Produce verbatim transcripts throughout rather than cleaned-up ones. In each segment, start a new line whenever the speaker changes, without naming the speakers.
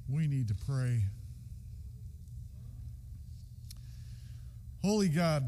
We need to pray. Holy God,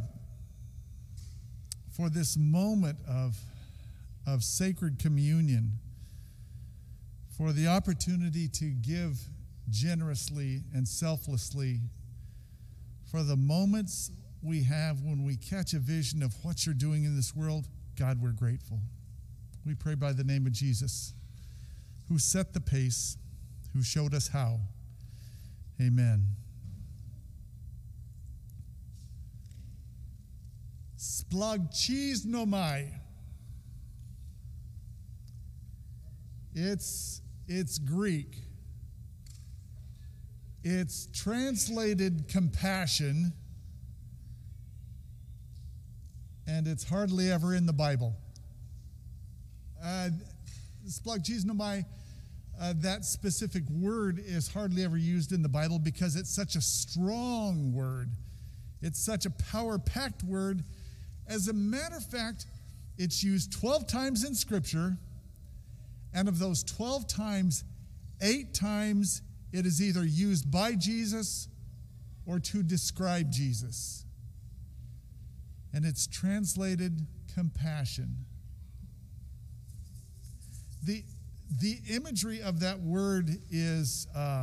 for this moment of, of sacred communion, for the opportunity to give generously and selflessly, for the moments we have when we catch a vision of what you're doing in this world, God, we're grateful. We pray by the name of Jesus, who set the pace, who showed us how. Amen. Splagchisnomai. It's, it's Greek. It's translated compassion, and it's hardly ever in the Bible. Uh, Splagchisnomai, uh, that specific word is hardly ever used in the Bible because it's such a strong word. It's such a power-packed word. As a matter of fact, it's used twelve times in Scripture, and of those twelve times, eight times it is either used by Jesus or to describe Jesus. And it's translated compassion. The, the imagery of that word is, uh,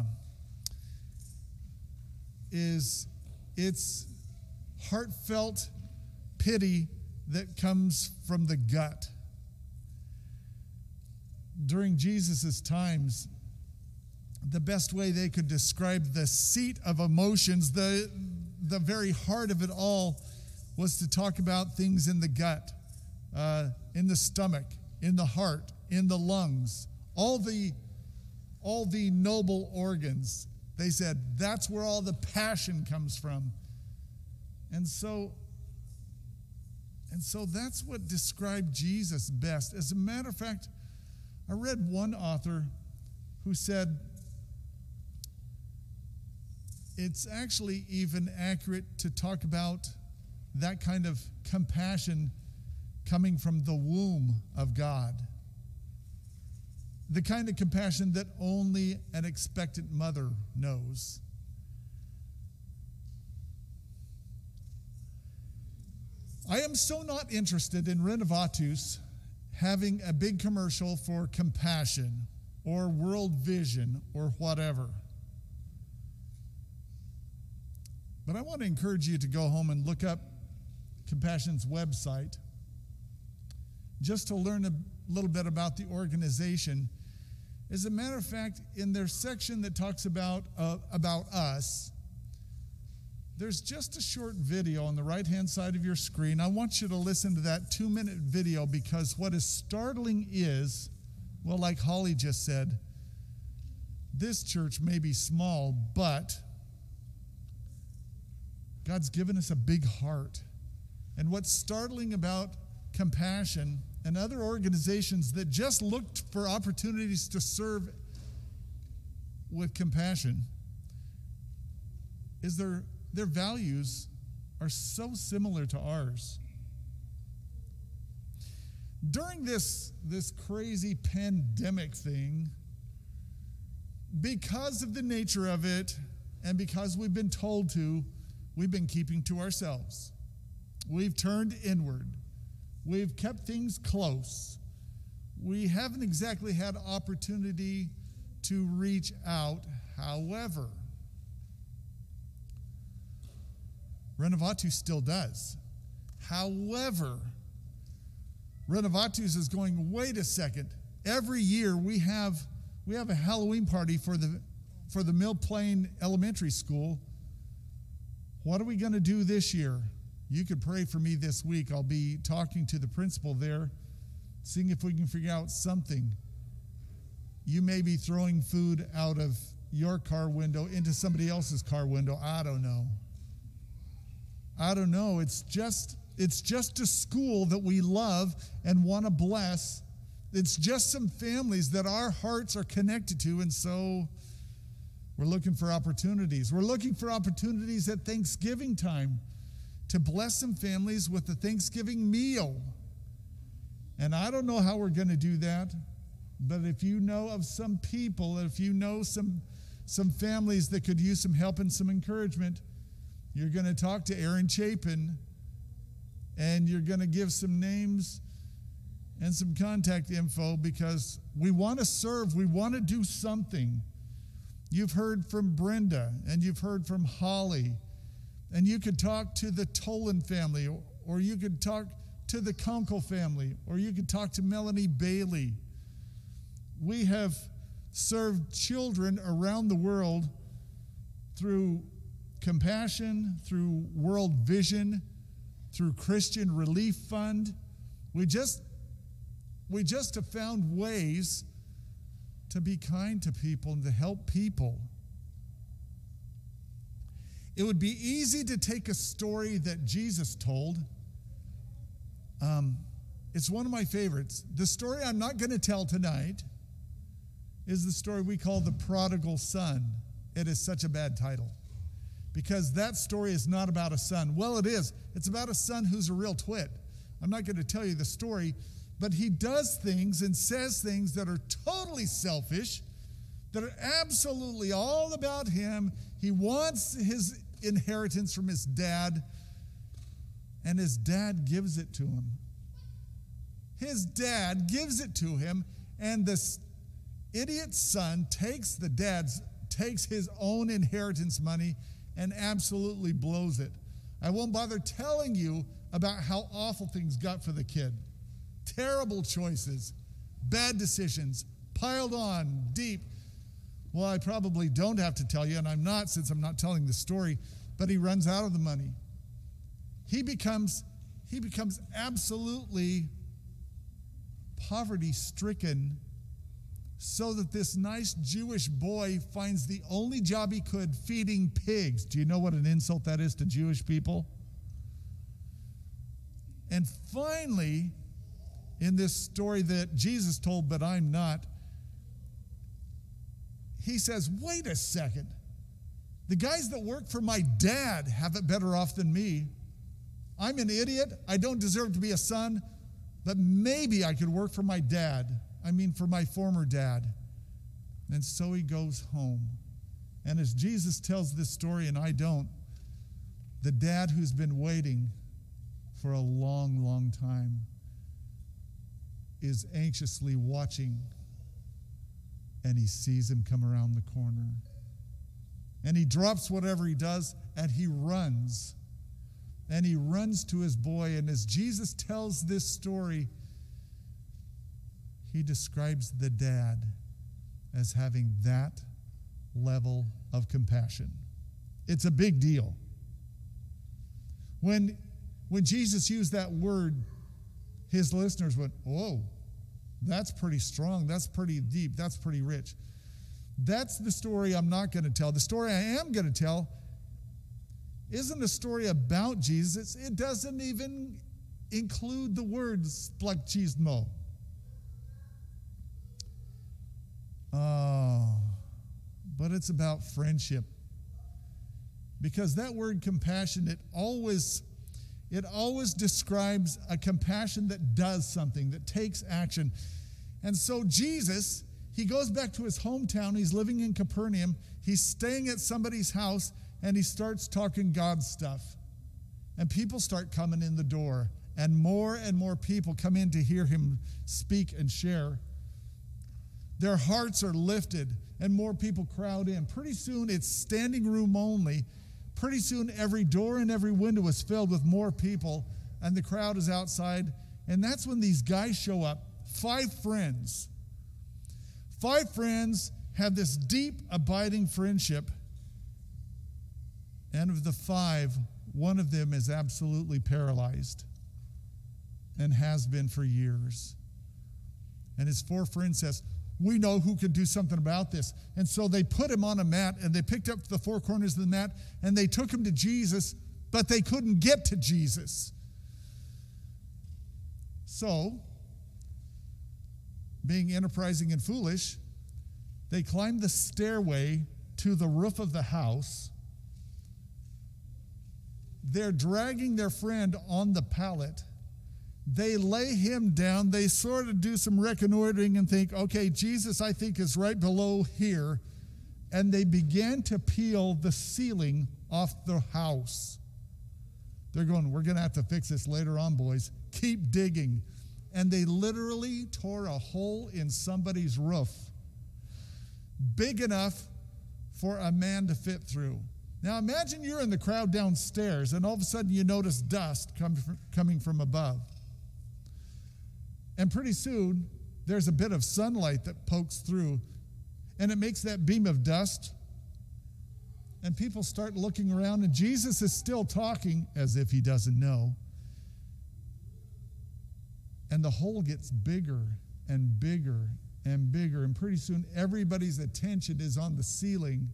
is it's heartfelt pity that comes from the gut. During Jesus' times, the best way they could describe the seat of emotions, the, the very heart of it all, was to talk about things in the gut, uh, in the stomach, in the heart, in the lungs, all the, all the noble organs. They said that's where all the passion comes from. And so, and so that's what described Jesus best. As a matter of fact, I read one author who said it's actually even accurate to talk about that kind of compassion coming from the womb of God. The kind of compassion that only an expectant mother knows. I am so not interested in Renovatus having a big commercial for compassion or World Vision or whatever. But I want to encourage you to go home and look up Compassion's website just to learn a little bit about the organization. As a matter of fact, in their section that talks about, uh, about us, there's just a short video on the right-hand side of your screen. I want you to listen to that two-minute video because what is startling is, well, like Holly just said, this church may be small, but God's given us a big heart. And what's startling about Compassion and other organizations that just looked for opportunities to serve with compassion is their, their values are so similar to ours. During this, this crazy pandemic thing, because of the nature of it and because we've been told to, we've been keeping to ourselves. We've turned inward. We've kept things close. We haven't exactly had opportunity to reach out. However, Renovatus still does. However, Renovatus is going, wait a second. Every year we have we have a Halloween party for the for the Mill Plain Elementary School. What are we going to do this year? You could pray for me this week. I'll be talking to the principal there, seeing if we can figure out something. You may be throwing food out of your car window into somebody else's car window. I don't know. I don't know. It's just, it's just a school that we love and want to bless. It's just some families that our hearts are connected to, and so we're looking for opportunities. We're looking for opportunities at Thanksgiving time to bless some families with the Thanksgiving meal. And I don't know how we're going to do that, but if you know of some people, if you know some some families that could use some help and some encouragement. You're going to talk to Aaron Chapin, and you're going to give some names and some contact info, because we want to serve. We want to do something. You've heard from Brenda, and you've heard from Holly, and you could talk to the Tolan family, or, or you could talk to the Kunkel family, or you could talk to Melanie Bailey. We have served children around the world through Compassion, through World Vision, through Christian Relief Fund. We just, we just have found ways to be kind to people and to help people. It would be easy to take a story that Jesus told. Um, it's one of my favorites. The story I'm not going to tell tonight is the story we call the prodigal son. It is such a bad title, because that story is not about a son. Well, it is. It's about a son who's a real twit. I'm not going to tell you the story, but he does things and says things that are totally selfish, that are absolutely all about him. He wants his inheritance from his dad, and his dad gives it to him. His dad gives it to him, and this idiot son takes the dad's, takes his own inheritance money and absolutely blows it. I won't bother telling you about how awful things got for the kid. Terrible choices, bad decisions, piled on deep. Well, I probably don't have to tell you, and I'm not, since I'm not telling the story, but he runs out of the money. He becomes, he becomes absolutely poverty-stricken, so that this nice Jewish boy finds the only job he could feeding pigs. Do you know what an insult that is to Jewish people? And finally, in this story that Jesus told, but I'm not, he says, wait a second. The guys that work for my dad have it better off than me. I'm an idiot. I don't deserve to be a son, but maybe I could work for my dad. I mean, for my former dad. And so he goes home. And as Jesus tells this story, and I don't, the dad who's been waiting for a long, long time is anxiously watching, and he sees him come around the corner. And he drops whatever he does, and he runs. And he runs to his boy, and as Jesus tells this story, he describes the dad as having that level of compassion. It's a big deal. When, when Jesus used that word, his listeners went, whoa, that's pretty strong, that's pretty deep, that's pretty rich. That's the story I'm not going to tell. The story I am going to tell isn't a story about Jesus. It doesn't even include the word splagchismo. Oh, but it's about friendship. Because that word compassion, it always, it always describes a compassion that does something, that takes action. And so Jesus, he goes back to his hometown. He's living in Capernaum. He's staying at somebody's house, and he starts talking God stuff. And people start coming in the door, and more and more people come in to hear him speak and share. Their hearts are lifted, and more people crowd in. Pretty soon, it's standing room only. Pretty soon, every door and every window is filled with more people, and the crowd is outside. And that's when these guys show up, five friends. Five friends have this deep, abiding friendship. And of the five, one of them is absolutely paralyzed and has been for years. And his four friends says, we know who can do something about this. And so they put him on a mat, and they picked up the four corners of the mat, and they took him to Jesus, but they couldn't get to Jesus. So, being enterprising and foolish, they climbed the stairway to the roof of the house. They're dragging their friend on the pallet. They lay him down. They sort of do some reconnoitering and think, okay, Jesus, I think, is right below here. and they began to peel the ceiling off the house. They're going, we're going to have to fix this later on, boys. Keep digging. And they literally tore a hole in somebody's roof, big enough for a man to fit through. Now imagine you're in the crowd downstairs, and all of a sudden you notice dust coming from above. And pretty soon, there's a bit of sunlight that pokes through, and it makes that beam of dust, and people start looking around, and Jesus is still talking as if he doesn't know. And the hole gets bigger and bigger and bigger, and pretty soon everybody's attention is on the ceiling.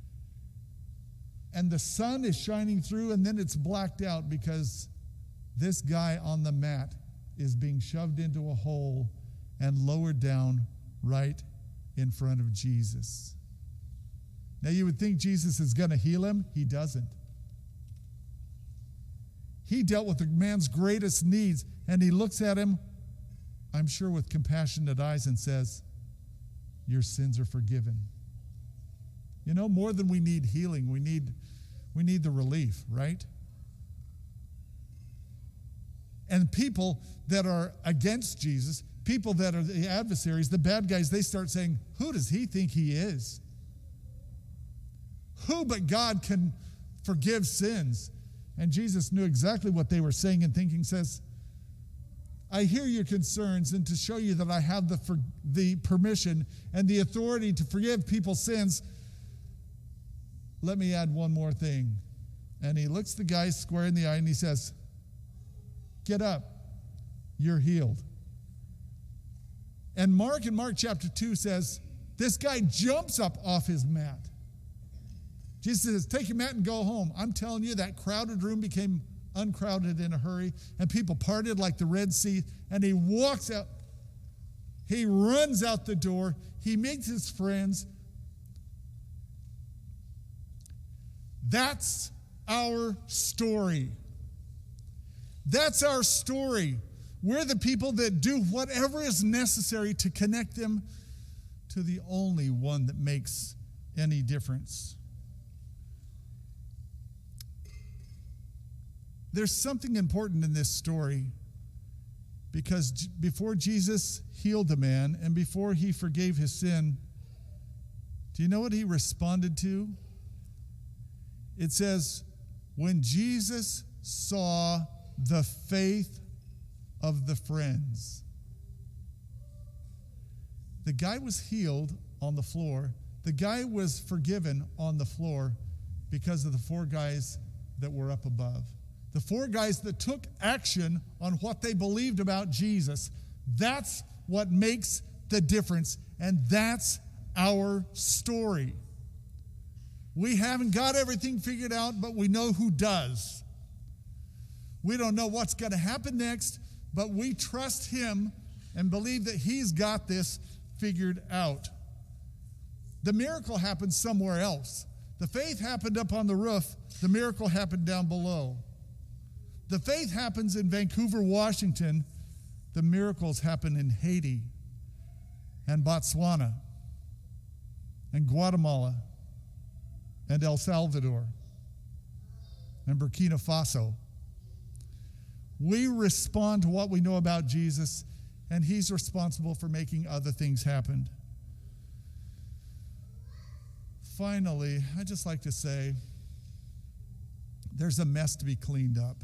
And the sun is shining through, and then it's blacked out because this guy on the mat is being shoved into a hole and lowered down right in front of Jesus. Now you would think Jesus is going to heal him. He doesn't. He dealt with the man's greatest needs, and he looks at him, I'm sure with compassionate eyes, and says, your sins are forgiven. You know, more than we need healing, we need, we need the relief, right? And people that are against Jesus, people that are the adversaries, the bad guys, they start saying, who does he think he is? Who but God can forgive sins? And Jesus knew exactly what they were saying and thinking, says, I hear your concerns, and to show you that I have the, for, the permission and the authority to forgive people's sins, let me add one more thing. And he looks the guy square in the eye and he says, get up, you're healed. And Mark in Mark chapter two says, this guy jumps up off his mat. Jesus says, take your mat and go home. I'm telling you, that crowded room became uncrowded in a hurry, and people parted like the Red Sea, and he walks out. He runs out the door. He meets his friends. That's our story. That's our story. We're the people that do whatever is necessary to connect them to the only one that makes any difference. There's something important in this story, because before Jesus healed the man and before he forgave his sin, do you know what he responded to? It says, when Jesus saw the faith of the friends. The guy was healed on the floor. The guy was forgiven on the floor because of the four guys that were up above. The four guys that took action on what they believed about Jesus. That's what makes the difference, and that's our story. We haven't got everything figured out, but we know who does. We don't know what's going to happen next, but we trust him and believe that he's got this figured out. The miracle happened somewhere else. The faith happened up on the roof. The miracle happened down below. The faith happens in Vancouver, Washington. The miracles happen in Haiti and Botswana and Guatemala and El Salvador and Burkina Faso. We respond to what we know about Jesus, and he's responsible for making other things happen. Finally, I'd just like to say, there's a mess to be cleaned up.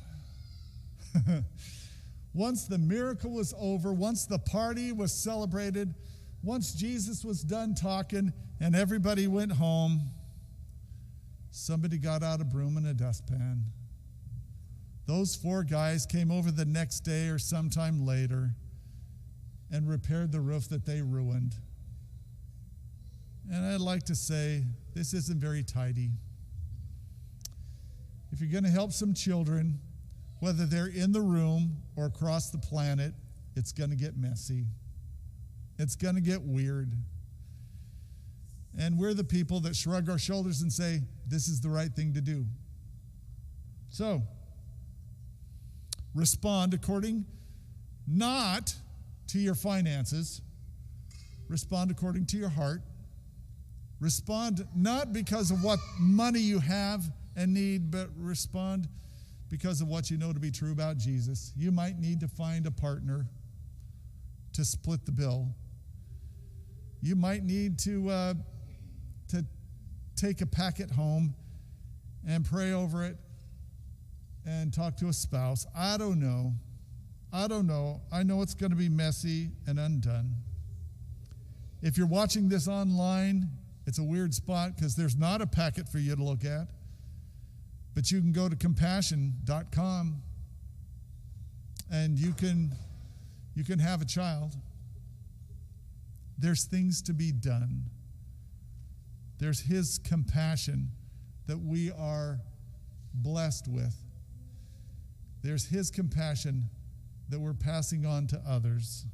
Once the miracle was over, once the party was celebrated, once Jesus was done talking and everybody went home, somebody got out a broom and a dustpan. Those four guys came over the next day or sometime later and repaired the roof that they ruined. And I'd like to say, this isn't very tidy. If you're going to help some children, whether they're in the room or across the planet, it's going to get messy. It's going to get weird. And we're the people that shrug our shoulders and say, this is the right thing to do. So, respond according not to your finances. Respond according to your heart. Respond not because of what money you have and need, but respond because of what you know to be true about Jesus. You might need to find a partner to split the bill. You might need to, uh, to take a packet home and pray over it and talk to a spouse. I don't know. I don't know. I know it's going to be messy and undone. If you're watching this online, it's a weird spot because there's not a packet for you to look at. But you can go to compassion dot com and you can, you can have a child. There's things to be done. There's His compassion that we are blessed with. There's His compassion that we're passing on to others.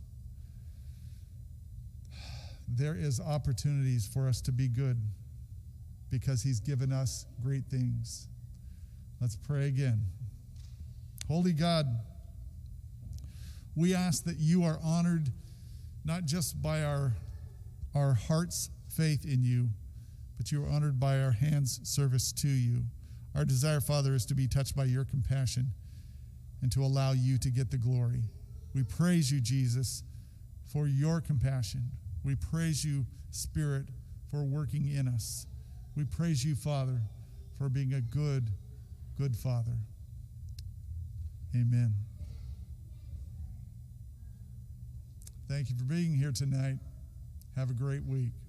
There is opportunities for us to be good because He's given us great things. Let's pray again. Holy God, we ask that You are honored not just by our, our heart's faith in You, but You are honored by our hands' service to You. Our desire, Father, is to be touched by Your compassion and to allow You to get the glory. We praise You, Jesus, for Your compassion. We praise You, Spirit, for working in us. We praise You, Father, for being a good, good Father. Amen. Thank you for being here tonight. Have a great week.